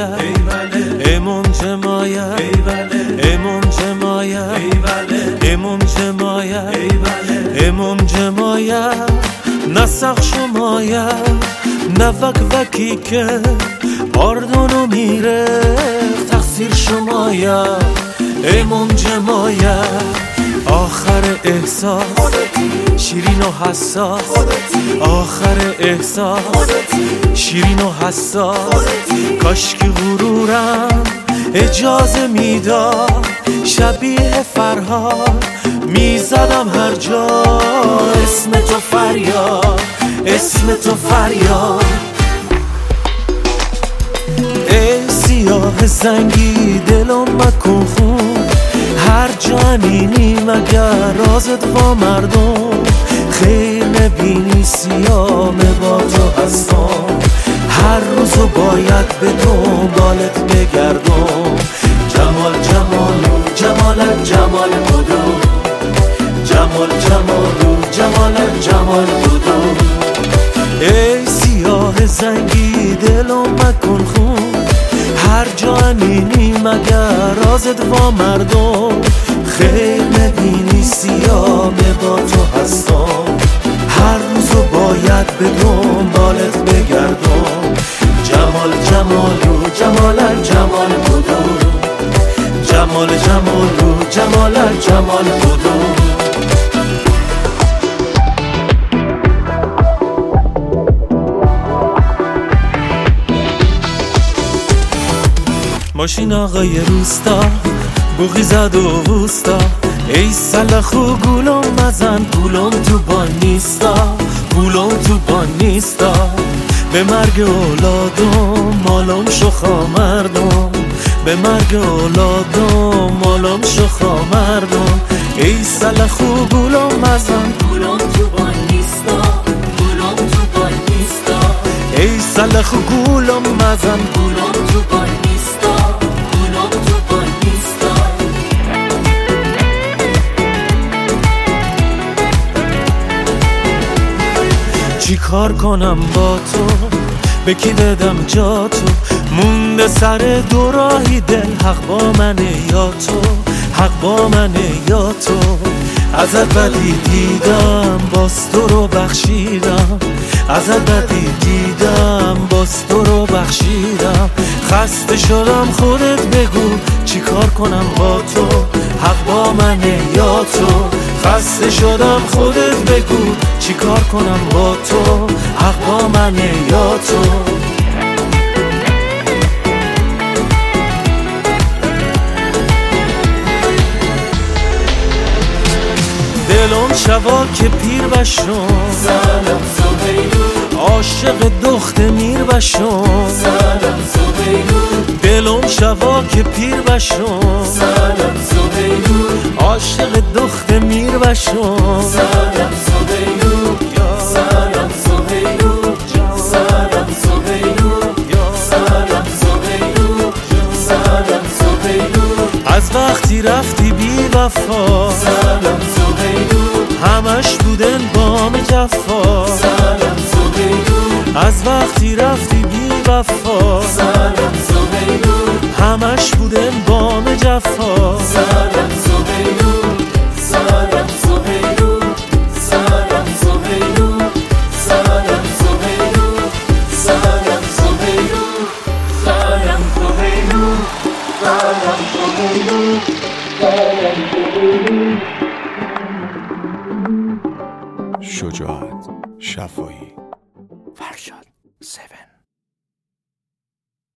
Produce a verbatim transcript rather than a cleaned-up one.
امام جمایه امام جمایه امام جمایه امام جمایه نسخ شمایه نفک وکی که آردانو میره تقصیر شمایه امام جمایه آخر احساس شیرین و حساس آخر احساس شیرین و حساس کاش که غرورم اجازه میداد شبیه فرهاد میزدم هر جا اسم تو فریاد اسم تو فریاد ای سیاه زنگی دلم مکن خون هر جانینی مگر رازت با مردم خیلی نبینی سیام با تو هستم هر روزو باید به دنبالت بگردم جمال جمالو جمالت جمال بودو جمال جمالو جمالت جمال بودو ای سیاه زنگی دلم مکن خون هر جانینی مگر رازت با مردم خیلی نبینی سیامه با تو هستم هر روزو باید به دنبالت بگردم جمال جمالو جمالت جمال بودو جمال جمالو جمالت جمال بودو ماشین آقای روستا بوغی زد و وستا ای سلخو گولم مزن گولم تو بان نیستا گولم تو بان نیستا به مرگ اولادم مالم شخا مردم به مرگ اولادم مالم شخا مردم ای سلخو گولم مزن گولم تو بان نیستا گولم تو بان نیستا ای سلخو گولم مزن گولم تو بان نیستا گولم تو بان نیستا چی کار کنم با تو به کی بدم جا تو مونده سر دو راهی دل حق با منه یا تو حق با منه یا تو ازت بدی دیدم باز تو رو بخشیدم ازت بدی دیدم باز تو رو بخشیدم خسته شدم خودت بگو چی کار کنم با تو حق با منه یا تو خسته شدم خودت بگو چی کار کنم با تو حق با منه یا تو دلم شبا که پیر بشم سلام زبیدو عاشق دخت میر بشم سلام زبیدو دلم شبا که پیر بشم سلام زبیدو عاشق دخت میر بشم سلام زبیدو سلام زبیدو سلام زبیدو سلام زبیدو سلام زبیدو از وقتی رفتی بی وفا سلام زبیدو همش بودن بام جفا سلام زبیدو از وقتی رفتی بی وفا سلام زبیدو همش بودن بام جفا سلام زبیدو سلام زبیدو سلام زبیدو سلام زبیدو سلام زبیدو سلام زبیدو سلام زبیدو سلام زبیدو شجاعت شفایی